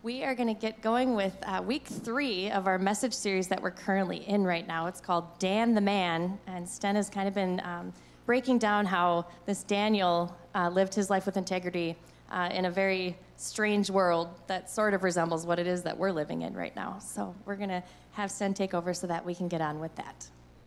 We are going to get going with week 3 of our message series that we're currently in right now. It's called Dan the Man, and Sten has kind of been breaking down how this Daniel lived his life with integrity in a very strange world that sort of resembles what it is that we're living in right now. So we're going to have Sten take over so that we can get on with that.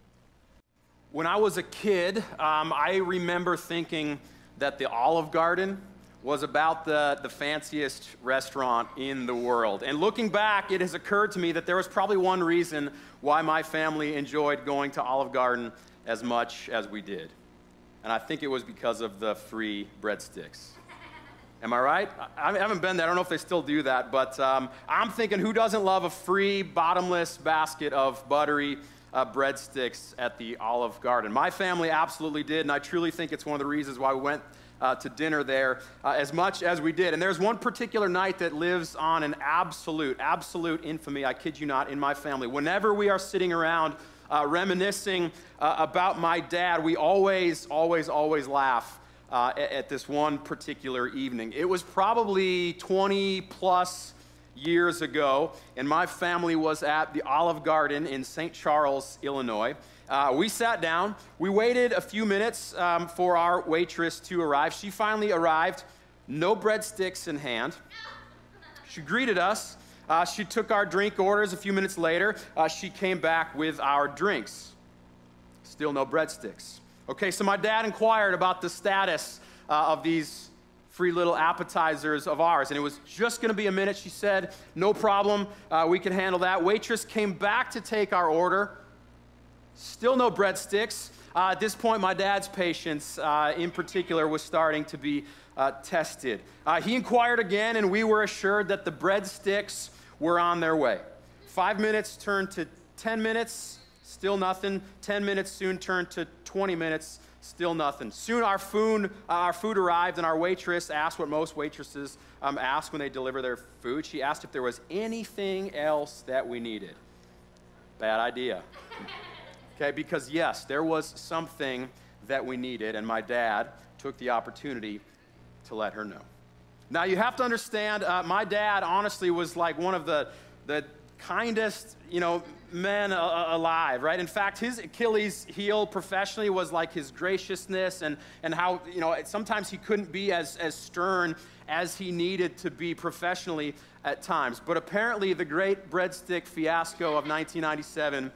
When I was a kid, I remember thinking that the Olive Garden was about the fanciest restaurant in the world. And looking back, it has occurred to me that there was probably one reason why my family enjoyed going to Olive Garden as much as we did. And I think it was because of the free breadsticks. Am I right? I haven't been there. I don't know if they still do that, but I'm thinking, who doesn't love a free, bottomless basket of buttery breadsticks at the Olive Garden? My family absolutely did, and I truly think it's one of the reasons why we went to dinner there as much as we did. And there's one particular night that lives on an absolute infamy, I kid you not, in my family. Whenever we are sitting around reminiscing about my dad, we always laugh at this one particular evening. It was probably 20 plus years ago, and my family was at the Olive Garden in St. Charles, Illinois. We sat down. We waited a few minutes for our waitress to arrive. She finally arrived, no breadsticks in hand. She greeted us. She took our drink orders. A few minutes later, she came back with our drinks. Still no breadsticks. Okay, so my dad inquired about the status of these free little appetizers of ours, and it was just going to be a minute. She said, no problem, we can handle that. Waitress came back to take our order. Still no breadsticks. At this point, my dad's patience in particular was starting to be tested. He inquired again, and we were assured that the breadsticks were on their way. 5 minutes turned to 10 minutes, still nothing. 10 minutes soon turned to 20 minutes, still nothing. Soon our food arrived, and our waitress asked what most waitresses ask when they deliver their food. She asked if there was anything else that we needed. Bad idea. Okay, because yes, there was something that we needed, and my dad took the opportunity to let her know. Now, you have to understand, my dad honestly was like one of the kindest, men alive, right? In fact, his Achilles heel professionally was like his graciousness and how, sometimes he couldn't be as stern as he needed to be professionally at times. But apparently, the great breadstick fiasco of 1997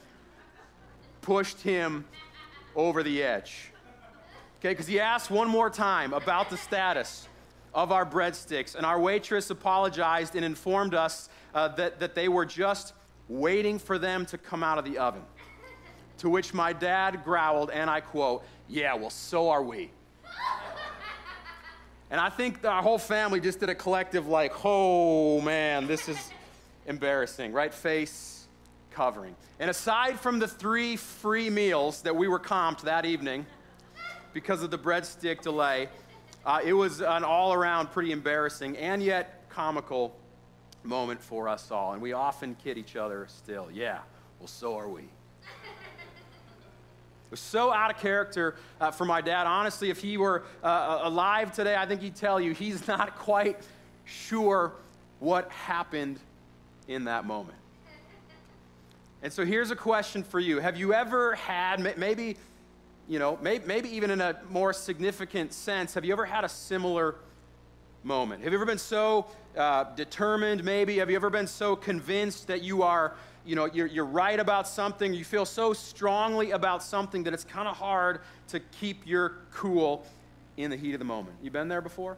pushed him over the edge. Okay, because he asked one more time about the status of our breadsticks, and our waitress apologized and informed us that they were just waiting for them to come out of the oven. To which my dad growled, and I quote, "Yeah, well, so are we." And I think our whole family just did a collective like, oh man, this is embarrassing, right? Face covering. And aside from the 3 free meals that we were comped that evening because of the breadstick delay, it was an all-around pretty embarrassing and yet comical moment for us all. And we often kid each other still. Yeah, well, so are we. It was so out of character for my dad. Honestly, if he were alive today, I think he'd tell you he's not quite sure what happened in that moment. And so here's a question for you. Have you ever had, maybe even in a more significant sense, have you ever had a similar moment? Have you ever been so determined, maybe? Have you ever been so convinced that you are, you're right about something, you feel so strongly about something that it's kind of hard to keep your cool in the heat of the moment? You been there before?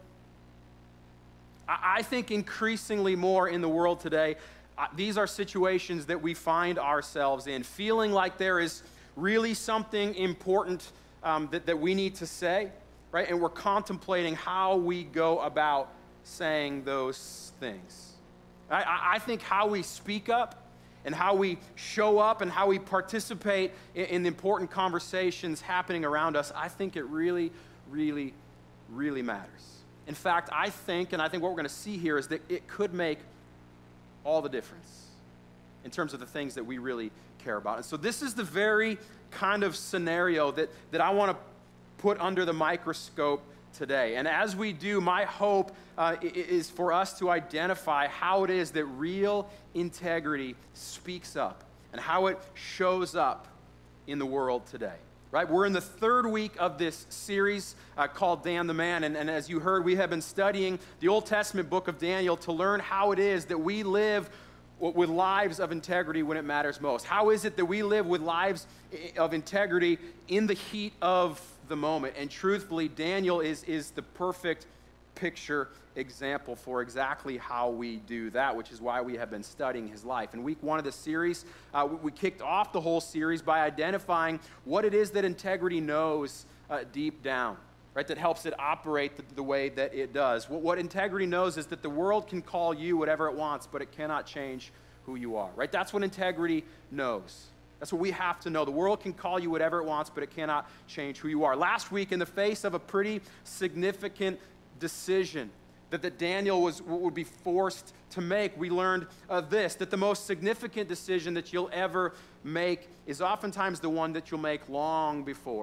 I think increasingly more in the world today, these are situations that we find ourselves in, feeling like there is really something important that we need to say, right? And we're contemplating how we go about saying those things. I think how we speak up and how we show up and how we participate in the important conversations happening around us, I think it really, really, really matters. In fact, I think what we're going to see here is that it could make all the difference in terms of the things that we really care about. And so this is the very kind of scenario that I want to put under the microscope today. And as we do, my hope is for us to identify how it is that real integrity speaks up and how it shows up in the world today. Right? We're in the third week of this series called Dan the Man. And as you heard, we have been studying the Old Testament book of Daniel to learn how it is that we live with lives of integrity when it matters most. How is it that we live with lives of integrity in the heat of the moment? And truthfully, Daniel is the perfect picture example for exactly how we do that, which is why we have been studying his life. In week one of the series, we kicked off the whole series by identifying what it is that integrity knows deep down, right, that helps it operate the way that it does. What integrity knows is that the world can call you whatever it wants, but it cannot change who you are, right? That's what integrity knows. That's what we have to know. The world can call you whatever it wants, but it cannot change who you are. Last week, in the face of a pretty significant decision that Daniel would be forced to make, we learned this, that the most significant decision that you'll ever make is oftentimes the one that you'll make long before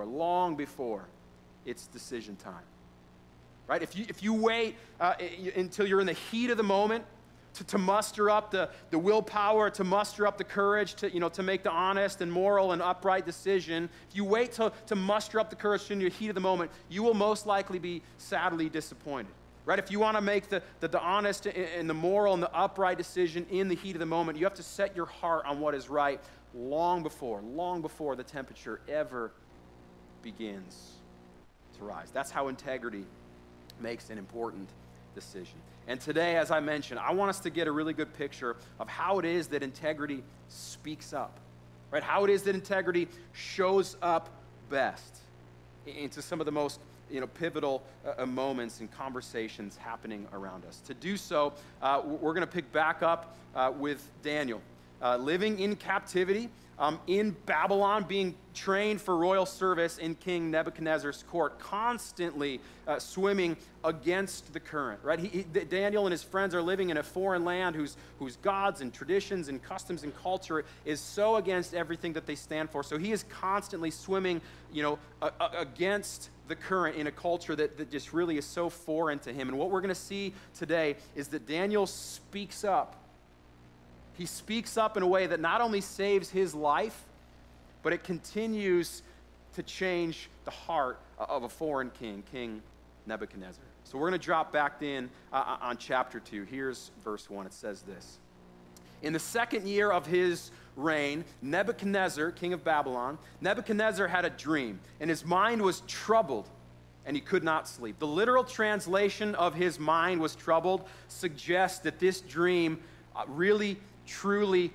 it's decision time. Right? If you wait until you're in the heat of the moment to muster up the willpower, to muster up the courage to make the honest and moral and upright decision, if you wait to muster up the courage in your heat of the moment, you will most likely be sadly disappointed. Right? If you want to make the honest and the moral and the upright decision in the heat of the moment, you have to set your heart on what is right long before the temperature ever begins to rise. That's how integrity makes an important decision. And today, as I mentioned, I want us to get a really good picture of how it is that integrity speaks up, right? How it is that integrity shows up best into some of the most pivotal moments and conversations happening around us. To do so, we're going to pick back up with Daniel, living in captivity in Babylon, being trained for royal service in King Nebuchadnezzar's court, constantly swimming against the current. Right? Daniel and his friends are living in a foreign land whose gods and traditions and customs and culture is so against everything that they stand for. So he is constantly swimming, against the current in a culture that just really is so foreign to him. And what we're going to see today is that Daniel speaks up. He speaks up in a way that not only saves his life, but it continues to change the heart of a foreign king, King Nebuchadnezzar. So we're going to drop back in on chapter 2. Here's verse 1. It says this. In the second year of his reign, Nebuchadnezzar, king of Babylon, Nebuchadnezzar had a dream, and his mind was troubled, and he could not sleep. The literal translation of his mind was troubled suggests that this dream really, truly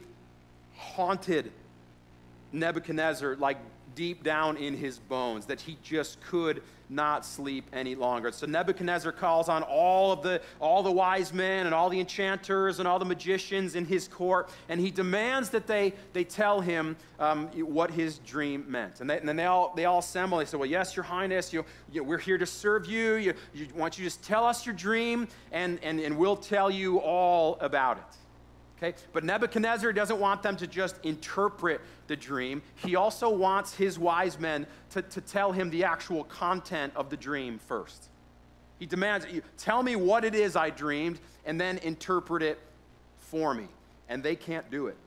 haunted Nebuchadnezzar, like deep down in his bones, that he just could not sleep any longer. So Nebuchadnezzar calls on all the wise men and all the enchanters and all the magicians in his court, and he demands that they tell him what his dream meant. And then they all assemble. They say, well, yes, your highness, we're here to serve you. Why don't you just tell us your dream, and we'll tell you all about it. Okay? But Nebuchadnezzar doesn't want them to just interpret the dream. He also wants his wise men to tell him the actual content of the dream first. He demands, tell me what it is I dreamed, and then interpret it for me. And they can't do it.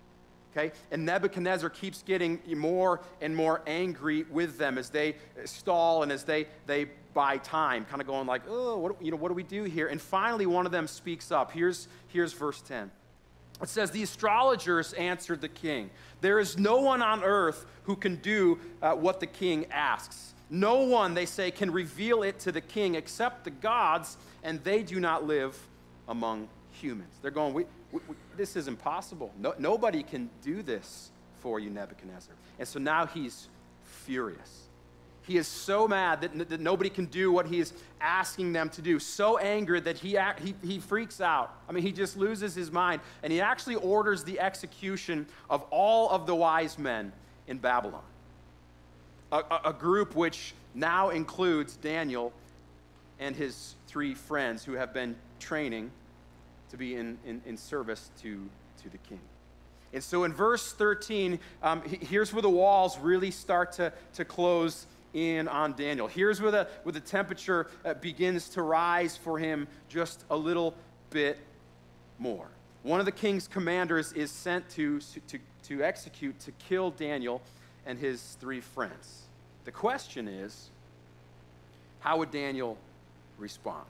Okay? And Nebuchadnezzar keeps getting more and more angry with them as they stall and as they buy time, kind of going like, oh, what do we do here? And finally, one of them speaks up. Here's verse 10. It says, the astrologers answered the king, there is no one on earth who can do what the king asks. No one, they say, can reveal it to the king except the gods, and they do not live among humans. They're going, this is impossible. Nobody can do this for you, Nebuchadnezzar. And so now he's furious. He is so mad that nobody can do what he is asking them to do, so angry that he freaks out. I mean, he just loses his mind, and he actually orders the execution of all of the wise men in Babylon, a group which now includes Daniel and his 3 friends who have been training to be in service to the king. And so in verse 13, here's where the walls really start to close in on Daniel. Here's where the temperature begins to rise for him just a little bit more. One of the king's commanders is sent to execute, to kill Daniel and his 3 friends. The question is, how would Daniel respond?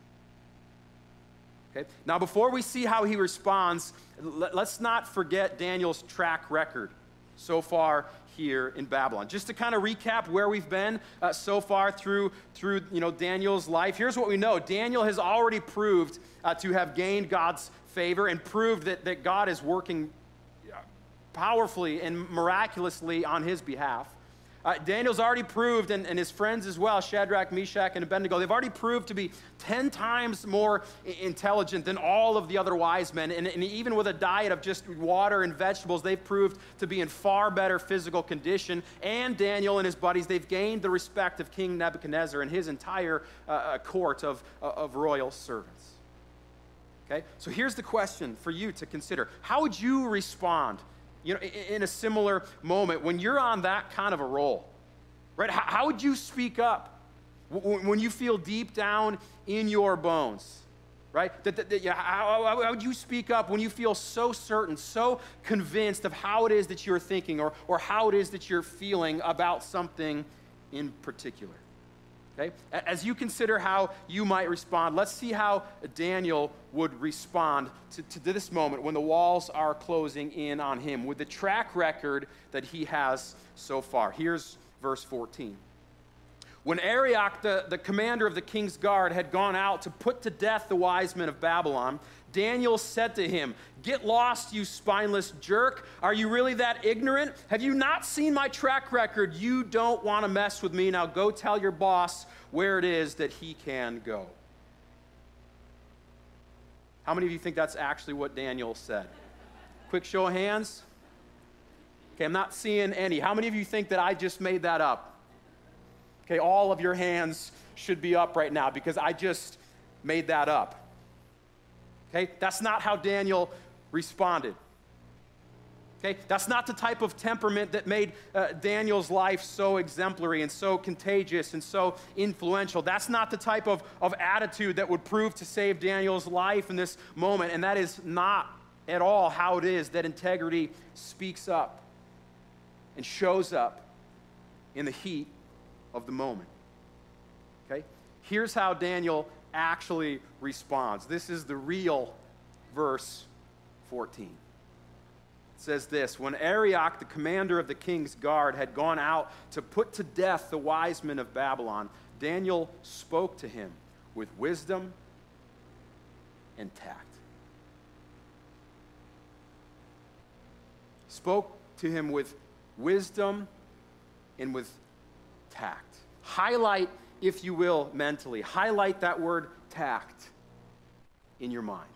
Okay? Now, before we see how he responds, let's not forget Daniel's track record so far here in Babylon. Just to kind of recap where we've been so far through Daniel's life. Here's what we know. Daniel has already proved to have gained God's favor and proved that God is working powerfully and miraculously on his behalf. Daniel's already proved, and his friends as well, Shadrach, Meshach, and Abednego, they've already proved to be 10 times more intelligent than all of the other wise men. And even with a diet of just water and vegetables, they've proved to be in far better physical condition. And Daniel and his buddies, they've gained the respect of King Nebuchadnezzar and his entire court of royal servants. Okay? So here's the question for you to consider. How would you respond in a similar moment when you're on that kind of a roll, right? How would you speak up when you feel deep down in your bones, right? How would you speak up when you feel so certain, so convinced of how it is that you're thinking or how it is that you're feeling about something in particular? Okay? As you consider how you might respond, let's see how Daniel would respond to this moment when the walls are closing in on him with the track record that he has so far. Here's verse 14. When Arioch, the commander of the king's guard, had gone out to put to death the wise men of Babylon, Daniel said to him, "Get lost, you spineless jerk. Are you really that ignorant? Have you not seen my track record? You don't want to mess with me. Now go tell your boss where it is that he can go." How many of you think that's actually what Daniel said? Quick show of hands. Okay, I'm not seeing any. How many of you think that I just made that up? Okay, all of your hands should be up right now because I just made that up. Okay, that's not how Daniel responded. Okay, that's not the type of temperament that made Daniel's life so exemplary and so contagious and so influential. That's not the type of attitude that would prove to save Daniel's life in this moment. And that is not at all how it is that integrity speaks up and shows up in the heat of the moment. Okay, here's how Daniel actually responds. This is the real verse 14. It says this: when Arioch, the commander of the king's guard, had gone out to put to death the wise men of Babylon, Daniel spoke to him with wisdom and tact. Spoke to him with wisdom and with tact. Highlight, if you will, mentally. Highlight that word tact in your mind.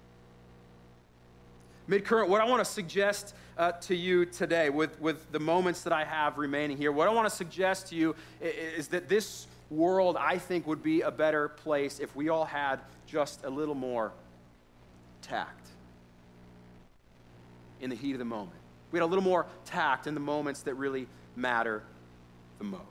Midcurrent, what I want to suggest to you today with the moments that I have remaining here, what I want to suggest to you is that this world, I think, would be a better place if we all had just a little more tact in the heat of the moment. We had a little more tact in the moments that really matter the most.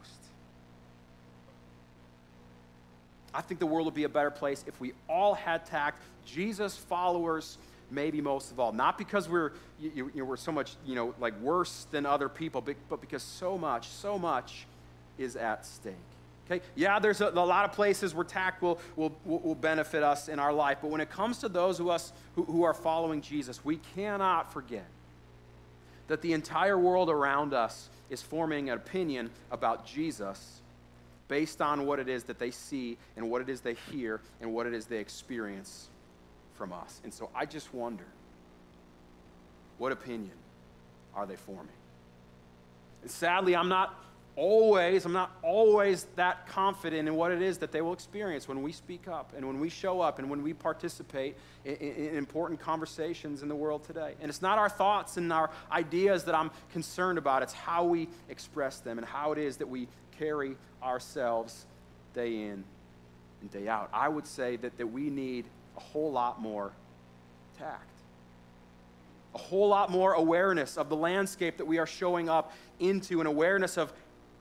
I think the world would be a better place if we all had tact. Jesus followers, maybe most of all, not because we're so much like worse than other people, but because so much is at stake. Okay, yeah, there's a lot of places where tact will benefit us in our life, but when it comes to those of us who are following Jesus, we cannot forget that the entire world around us is forming an opinion about Jesus based on what it is that they see and what it is they hear and what it is they experience from us. And so I just wonder, what opinion are they forming? And sadly, I'm not always that confident in what it is that they will experience when we speak up and when we show up and when we participate in important conversations in the world today. And it's not our thoughts and our ideas that I'm concerned about. It's how we express them and how it is that we carry ourselves day in and day out. I would say that we need a whole lot more tact, a whole lot more awareness of the landscape that we are showing up into, an awareness of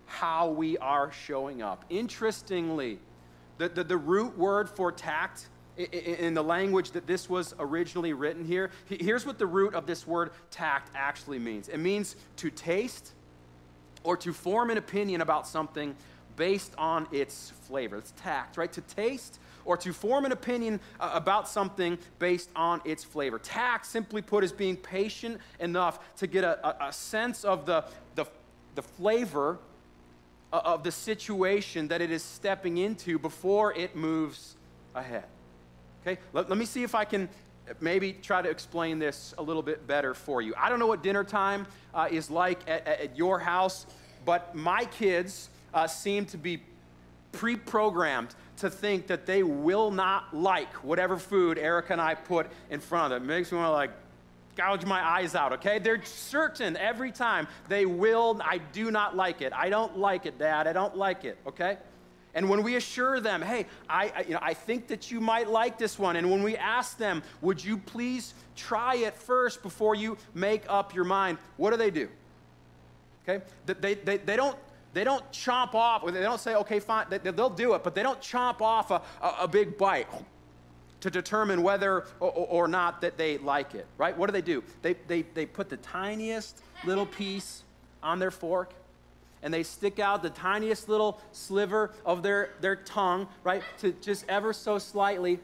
how we are showing up. Interestingly, the root word for tact in the language that this was originally written here, here's what the root of this word tact actually means. It means to taste or to form an opinion about something based on its flavor. It's tact, right? To taste or to form an opinion about something based on its flavor. Tact, simply put, is being patient enough to get a sense of the flavor of the situation that it is stepping into before it moves ahead. Okay, let me see if I can maybe try to explain this a little bit better for you. I don't know what dinner time is like at your house, but my kids seem to be pre-programmed to think that they will not like whatever food Erica and I put in front of them. It makes me want to like gouge my eyes out, okay? They're certain every time they will, I do not like it. I don't like it, Dad. I don't like it, okay? And when we assure them, hey, I think that you might like this one, and when we ask them, would you please try it first before you make up your mind, what do? Okay? They don't chomp off, or they don't say, okay, fine, they'll do it, but they don't chomp off a big bite to determine whether or not that they like it, right? What do? They put the tiniest little piece on their fork, and they stick out the tiniest little sliver of their tongue, right, to just ever so slightly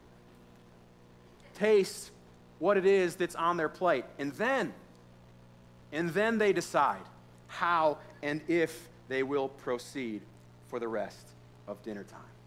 taste what it is that's on their plate. And then they decide how and if they will proceed for the rest of dinner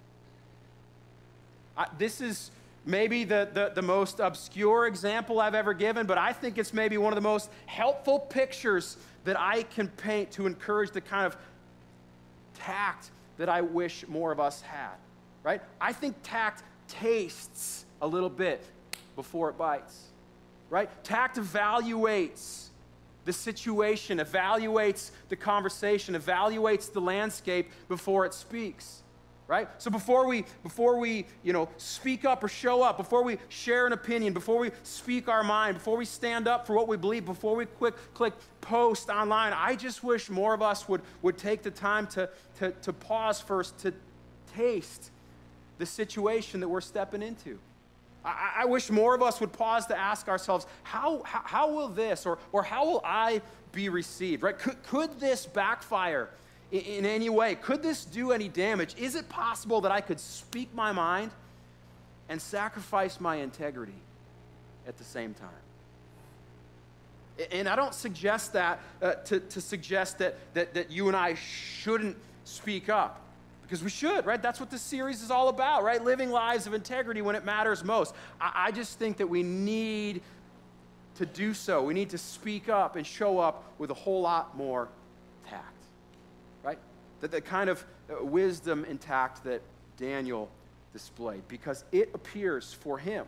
time. This is maybe the most obscure example I've ever given, but I think it's maybe one of the most helpful pictures that I can paint to encourage the kind of tact that I wish more of us had, right? I think tact tastes a little bit before it bites, right? Tact evaluates the situation, evaluates the conversation, evaluates the landscape before it speaks. Right? So before we speak up or show up, before we share an opinion, before we speak our mind, before we stand up for what we believe, before we click post online, I just wish more of us would take the time to pause first, to taste the situation that we're stepping into. I wish more of us would pause to ask ourselves, how will this or how will I be received? Right? Could this backfire in any way? Could this do any damage? Is it possible that I could speak my mind and sacrifice my integrity at the same time? And I don't suggest that to suggest that you and I shouldn't speak up, because we should, right? That's what this series is all about, right? Living lives of integrity when it matters most. I just think that we need to do so. We need to speak up and show up with a whole lot more tact. Right? The kind of wisdom and tact that Daniel displayed, because it appears for him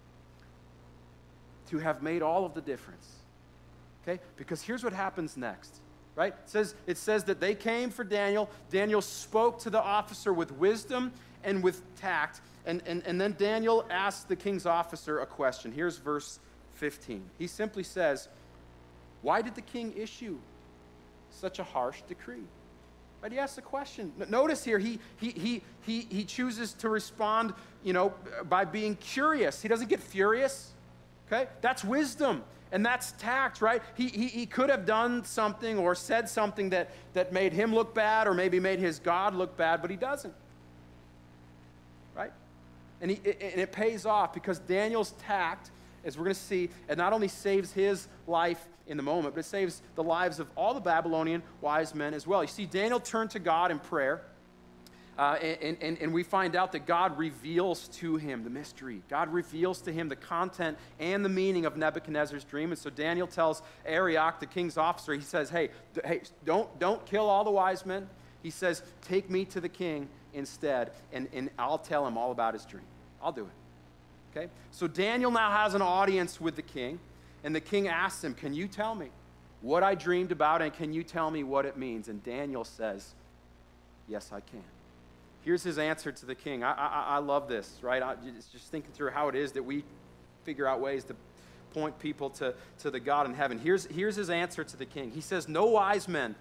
to have made all of the difference. Okay? Because here's what happens next. Right? It says that they came for Daniel. Daniel spoke to the officer with wisdom and with tact. And then Daniel asked the king's officer a question. Here's verse 15. He simply says, why did the king issue such a harsh decree? Right? He asks the question. Notice here, he chooses to respond, by being curious. He doesn't get furious. Okay? That's wisdom, and that's tact, right? He could have done something or said something that made him look bad or maybe made his God look bad, but he doesn't. Right? And it pays off, because Daniel's tact, as we're going to see, it not only saves his life in the moment, but it saves the lives of all the Babylonian wise men as well. You see, Daniel turned to God in prayer, and we find out that God reveals to him the mystery. God reveals to him the content and the meaning of Nebuchadnezzar's dream. And so Daniel tells Arioch, the king's officer, he says, hey, don't kill all the wise men. He says, take me to the king instead, and I'll tell him all about his dream. I'll do it. Okay? So Daniel now has an audience with the king, and the king asks him, can you tell me what I dreamed about, and can you tell me what it means? And Daniel says, yes, I can. Here's his answer to the king. I love this, right? Just thinking through how it is that we figure out ways to point people to the God in heaven. Here's his answer to the king. He says, no wise men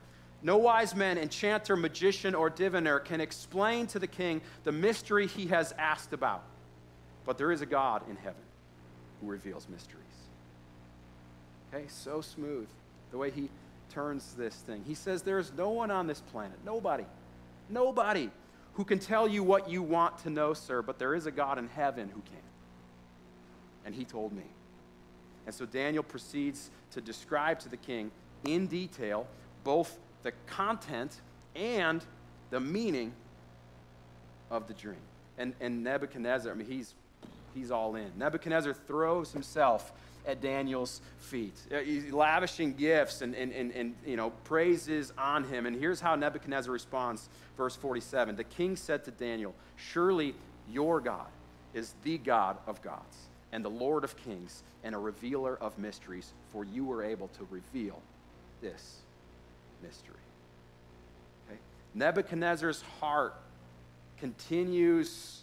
No wise man, enchanter, magician, or diviner can explain to the king the mystery he has asked about. But there is a God in heaven who reveals mysteries. Okay, so smooth the way he turns this thing. He says there is no one on this planet, nobody, who can tell you what you want to know, sir, but there is a God in heaven who can. And he told me. And so Daniel proceeds to describe to the king in detail both the content and the meaning of the dream. And Nebuchadnezzar, I mean, he's all in. Nebuchadnezzar throws himself at Daniel's feet. He's lavishing gifts and praises on him. And here's how Nebuchadnezzar responds, verse 47. The king said to Daniel, surely your God is the God of gods and the Lord of kings and a revealer of mysteries, for you were able to reveal this mystery. Okay? Nebuchadnezzar's heart continues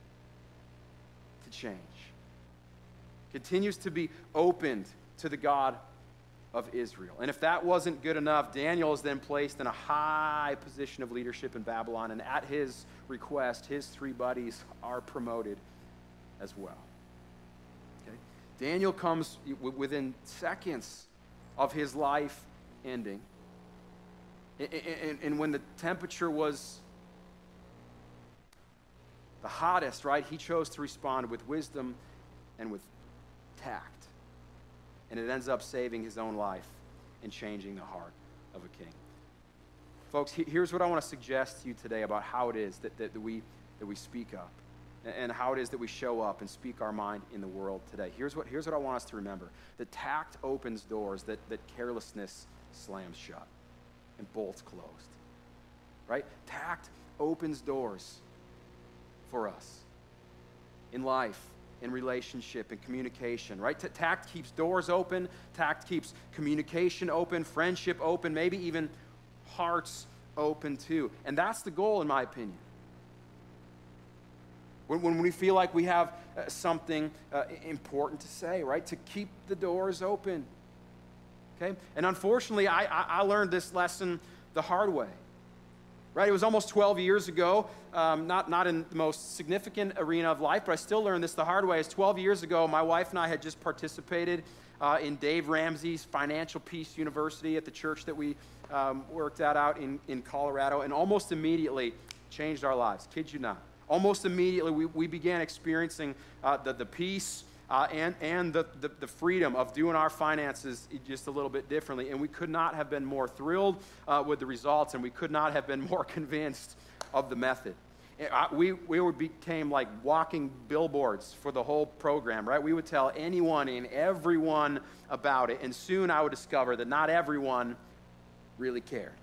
to change, continues to be opened to the God of Israel. And if that wasn't good enough, Daniel is then placed in a high position of leadership in Babylon, and at his request, his three buddies are promoted as well. Okay? Daniel comes within seconds of his life ending. And when the temperature was the hottest, right, he chose to respond with wisdom and with tact. And it ends up saving his own life and changing the heart of a king. Folks, here's what I want to suggest to you today about how it is that we speak up and how it is that we show up and speak our mind in the world today. Here's what I want us to remember. That tact opens doors that carelessness slams shut and bolts closed. Right? Tact opens doors for us in life, in relationship, in communication, right? Tact keeps doors open. Tact keeps communication open, friendship open, maybe even hearts open too. And that's the goal, in my opinion. When we feel like we have something important to say, right? To keep the doors open. Okay? And unfortunately, I learned this lesson the hard way. Right? It was almost 12 years ago, not in the most significant arena of life, but I still learned this the hard way. It's 12 years ago, my wife and I had just participated in Dave Ramsey's Financial Peace University at the church that we worked out in Colorado, and almost immediately changed our lives. Kid you not. Almost immediately, we began experiencing the peace and the freedom of doing our finances just a little bit differently. And we could not have been more thrilled with the results, and we could not have been more convinced of the method. We became like walking billboards for the whole program, right? We would tell anyone and everyone about it, and soon I would discover that not everyone really cared.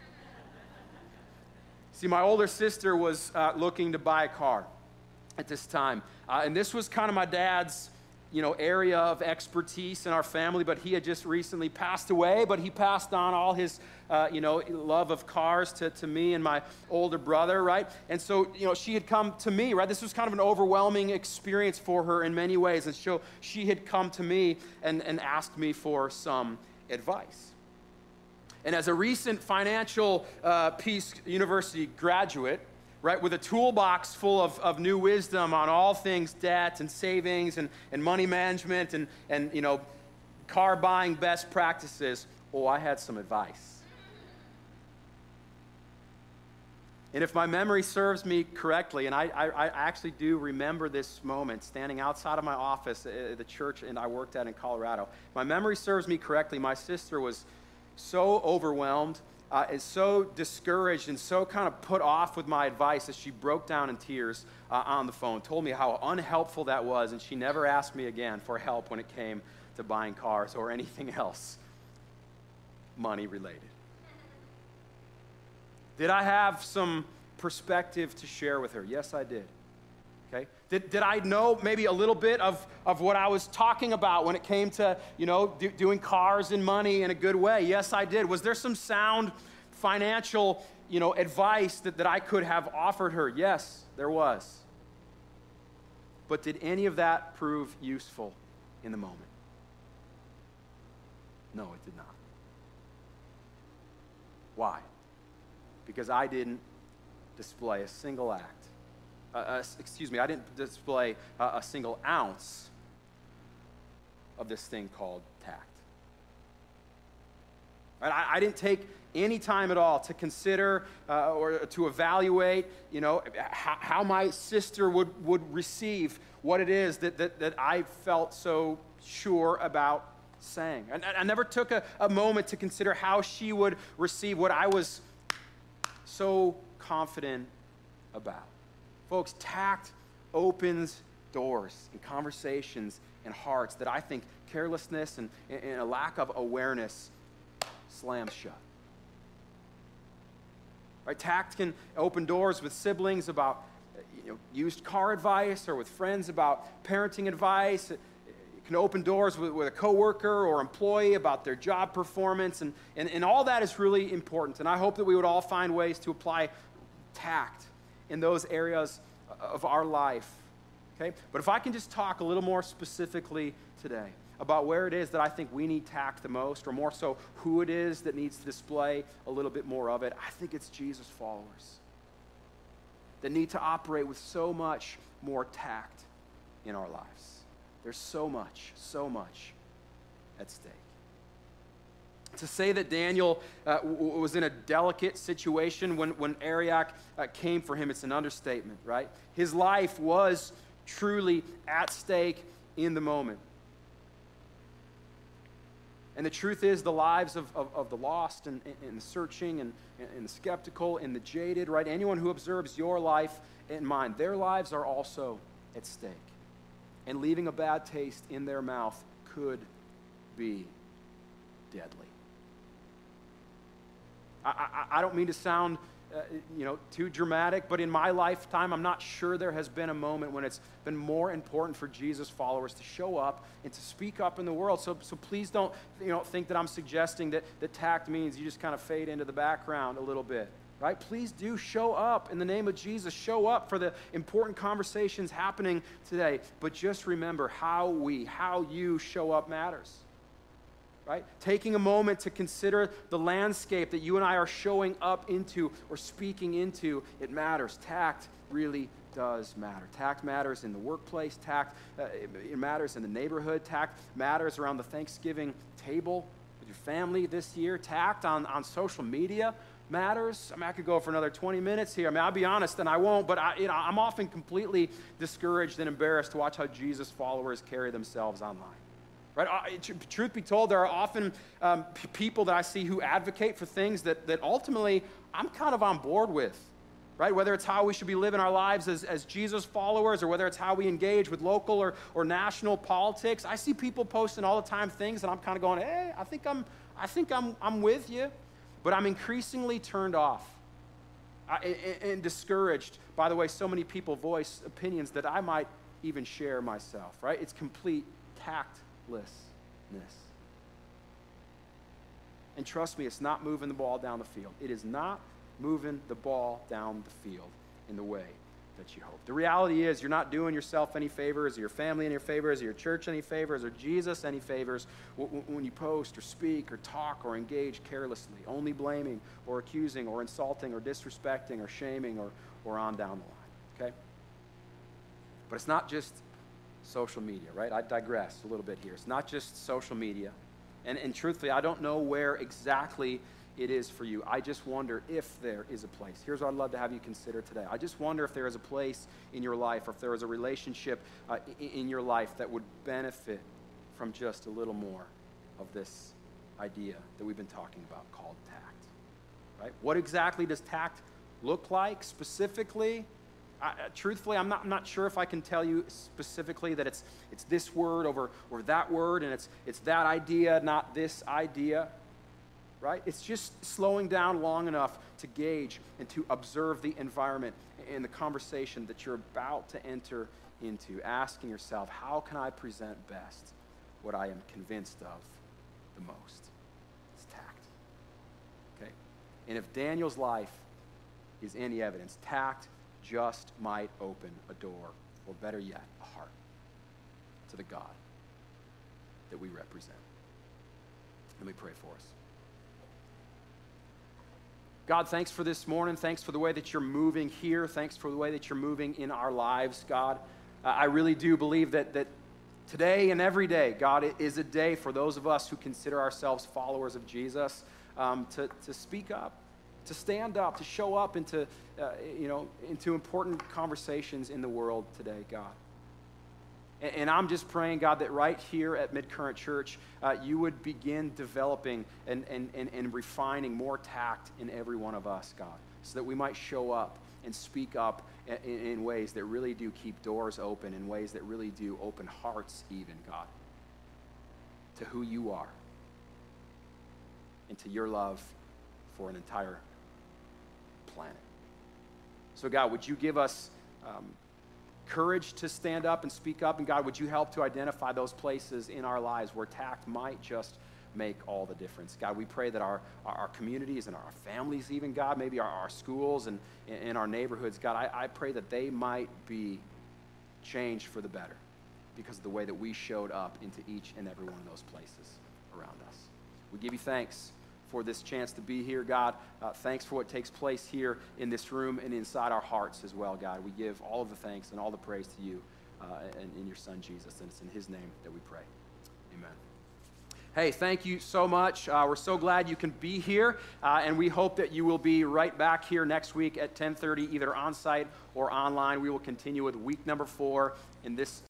See, my older sister was looking to buy a car at this time, and this was kind of my dad's area of expertise in our family, but he had just recently passed away, but he passed on all his, love of cars to me and my older brother, right? And so, she had come to me, right? This was kind of an overwhelming experience for her in many ways, and so she had come to me and asked me for some advice. And as a recent Financial Peace University graduate, right, with a toolbox full of new wisdom on all things debt and savings and money management and car buying best practices, I had some advice. And if my memory serves me correctly, and I actually do remember this moment standing outside of my office at the church I worked at in Colorado. If my memory serves me correctly, my sister was so overwhelmed is so discouraged and so kind of put off with my advice that she broke down in tears on the phone, told me how unhelpful that was, and she never asked me again for help when it came to buying cars or anything else money related. Did I have some perspective to share with her? Yes, I did. Okay. Did I know maybe a little bit of what I was talking about when it came to, doing cars and money in a good way? Yes, I did. Was there some sound financial, advice that I could have offered her? Yes, there was. But did any of that prove useful in the moment? No, it did not. Why? because I didn't display a single act. I didn't display a single ounce of this thing called tact. Right? I didn't take any time at all to consider or to evaluate, how my sister would receive what it is that I felt so sure about saying. I never took a moment to consider how she would receive what I was so confident about. Folks, tact opens doors and conversations and hearts that I think carelessness and a lack of awareness slams shut. Right? Tact can open doors with siblings about used car advice, or with friends about parenting advice. It can open doors with a coworker or employee about their job performance, and all that is really important. And I hope that we would all find ways to apply tact in those areas of our life. Okay? But if I can just talk a little more specifically today about where it is that I think we need tact the most, or more so who it is that needs to display a little bit more of it, I think it's Jesus' followers that need to operate with so much more tact in our lives. There's so much at stake. To say that Daniel was in a delicate situation when Arioch came for him, it's an understatement, right? His life was truly at stake in the moment. And the truth is, the lives of the lost and the searching and the skeptical and the jaded, right? Anyone who observes your life and mine, their lives are also at stake. And leaving a bad taste in their mouth could be deadly. I don't mean to sound too dramatic, but in my lifetime, I'm not sure there has been a moment when it's been more important for Jesus followers to show up and to speak up in the world. So please don't think that I'm suggesting that tact means you just kind of fade into the background a little bit, right? Please do show up in the name of Jesus. Show up for the important conversations happening today. But just remember, how you show up matters. Right? Taking a moment to consider the landscape that you and I are showing up into or speaking into, it matters. Tact really does matter. Tact matters in the workplace. Tact it matters in the neighborhood. Tact matters around the Thanksgiving table with your family this year. Tact on social media matters. I could go for another 20 minutes here. I'll be honest, and I won't, but I'm often completely discouraged and embarrassed to watch how Jesus followers carry themselves online. Right? Truth be told, there are often people that I see who advocate for things that ultimately I'm kind of on board with. Right? Whether it's how we should be living our lives as Jesus followers, or whether it's how we engage with local or national politics. I see people posting all the time things, and I'm kind of going, hey, I think I'm with you, but I'm increasingly turned off and discouraged by the way so many people voice opinions that I might even share myself. Right? It's complete tactlessness. And trust me, it's not moving the ball down the field. It is not moving the ball down the field in the way that you hope. The reality is, you're not doing yourself any favors, or your family any favors, or your church any favors, or Jesus any favors when you post or speak or talk or engage carelessly, only blaming or accusing or insulting or disrespecting or shaming or on down the line, okay? But it's not just social media, right? I digress a little bit here. It's not just social media. And truthfully, I don't know where exactly it is for you. I just wonder if there is a place. Here's what I'd love to have you consider today. I just wonder if there is a place in your life, or if there is a relationship in your life that would benefit from just a little more of this idea that we've been talking about called tact, right? What exactly does tact look like specifically? Truthfully, I'm not sure if I can tell you specifically that it's this word or that word, and it's that idea, not this idea, right? It's just slowing down long enough to gauge and to observe the environment and the conversation that you're about to enter into, asking yourself, how can I present best what I am convinced of the most? It's tact, okay? And if Daniel's life is any evidence, tact just might open a door, or better yet, a heart to the God that we represent. Let me pray for us. God, thanks for this morning. Thanks for the way that you're moving here. Thanks for the way that you're moving in our lives, God. I really do believe that today and every day, God, it is a day for those of us who consider ourselves followers of Jesus to speak up, to stand up, to show up into important conversations in the world today, God. And I'm just praying, God, that right here at Midcurrent Church, you would begin developing and refining more tact in every one of us, God, so that we might show up and speak up in ways that really do keep doors open, in ways that really do open hearts even, God, to who you are and to your love for an entire planet. So, God, would you give us courage to stand up and speak up? And God, would you help to identify those places in our lives where tact might just make all the difference? God, we pray that our communities and our families even, God, maybe our schools and in our neighborhoods, God, I pray that they might be changed for the better because of the way that we showed up into each and every one of those places around us. We give you thanks for this chance to be here, God. Thanks for what takes place here in this room and inside our hearts as well, God. We give all of the thanks and all the praise to you and in your Son, Jesus. And it's in his name that we pray. Amen. Hey, thank you so much. We're so glad you can be here, and we hope that you will be right back here next week at 10:30, either on-site or online. We will continue with week number 4 in this